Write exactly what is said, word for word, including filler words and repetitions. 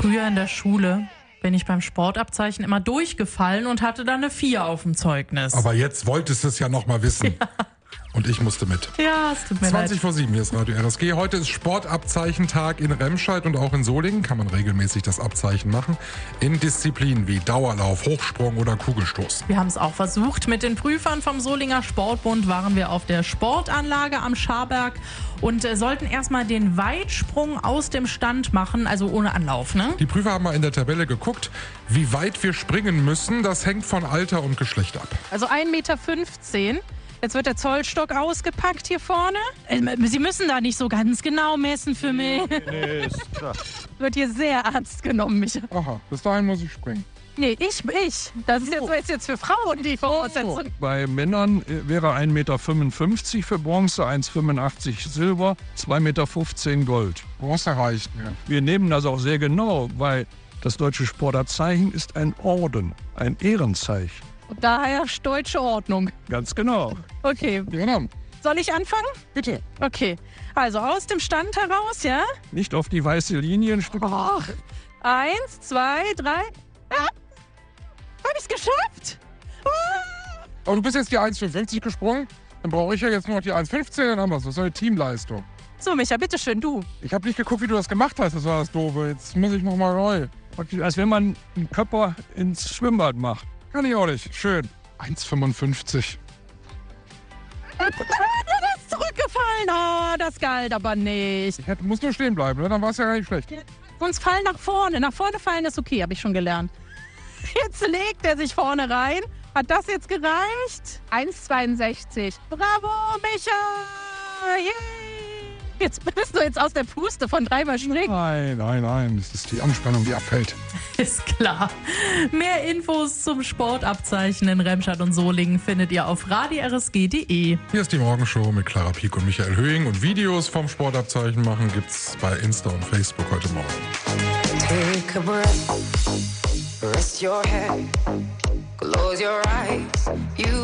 Früher in der Schule bin ich beim Sportabzeichen immer durchgefallen und hatte dann eine vier auf dem Zeugnis. Aber jetzt wolltest du es ja noch mal wissen. Ja. Und ich musste mit. Ja, es tut mir zwanzig leid. vor sieben, hier ist Radio R S G. Heute ist Sportabzeichentag in Remscheid und auch in Solingen kann man regelmäßig das Abzeichen machen. In Disziplinen wie Dauerlauf, Hochsprung oder Kugelstoß. Wir haben es auch versucht. Mit den Prüfern vom Solinger Sportbund waren wir auf der Sportanlage am Scharberg und äh, sollten erstmal den Weitsprung aus dem Stand machen, also ohne Anlauf, ne? Die Prüfer haben mal in der Tabelle geguckt, wie weit wir springen müssen. Das hängt von Alter und Geschlecht ab. Also ein Meter fünfzehn. Jetzt wird der Zollstock ausgepackt hier vorne. Sie müssen da nicht so ganz genau messen für mich. Nee, nee, ist klar. Wird hier sehr ernst genommen, Micha. Aha, bis dahin muss ich springen. Nee, ich, ich. Das ist jetzt, ist jetzt für Frauen die Voraussetzung. Bei Männern äh, wäre ein Meter fünfundfünfzig für Bronze, eins Meter fünfundachtzig Silber, zwei Meter fünfzehn Gold. Bronze reicht mir. Wir nehmen das auch sehr genau, weil das deutsche Sportabzeichen ist ein Orden, ein Ehrenzeichen. Und da herrscht deutsche Ordnung. Ganz genau. Okay. Genau. Soll ich anfangen? Bitte. Okay. Also aus dem Stand heraus, ja? Nicht auf die weiße Linie. Oh. Eins, zwei, drei. Ja. Hab ich's geschafft? Oh. Aber du bist jetzt die eins Komma fünfundfünfzig gesprungen. Dann brauche ich ja jetzt nur noch die eins Komma fünfzehn, dann haben wir es. Das ist eine Teamleistung. So, Micha, bitteschön, du. Ich habe nicht geguckt, wie du das gemacht hast. Das war das Doofe. Jetzt muss ich noch mal neu. Praktisch, als wenn man einen Körper ins Schwimmbad macht. Kann ich auch nicht. Schön. eins Komma fünfundfünfzig. Das ist zurückgefallen. Oh, das galt aber nicht. Ich hätte, muss nur stehen bleiben, ne? Dann war es ja gar nicht schlecht. Sonst fallen nach vorne. Nach vorne fallen ist okay, habe ich schon gelernt. Jetzt legt er sich vorne rein. Hat das jetzt gereicht? eins Komma zweiundsechzig. Bravo, Micha! Yay! Jetzt bist du jetzt aus der Puste von dreimal schräg. Nein, nein, nein. Das ist die Anspannung, die abfällt. Ist klar. Mehr Infos zum Sportabzeichen in Remscheid und Solingen findet ihr auf radio r s g punkt d e. Hier ist die Morgenshow mit Clara Pieck und Michael Höhing. Und Videos vom Sportabzeichen machen gibt's bei Insta und Facebook heute Morgen. Take a breath, rest your head, close your eyes. You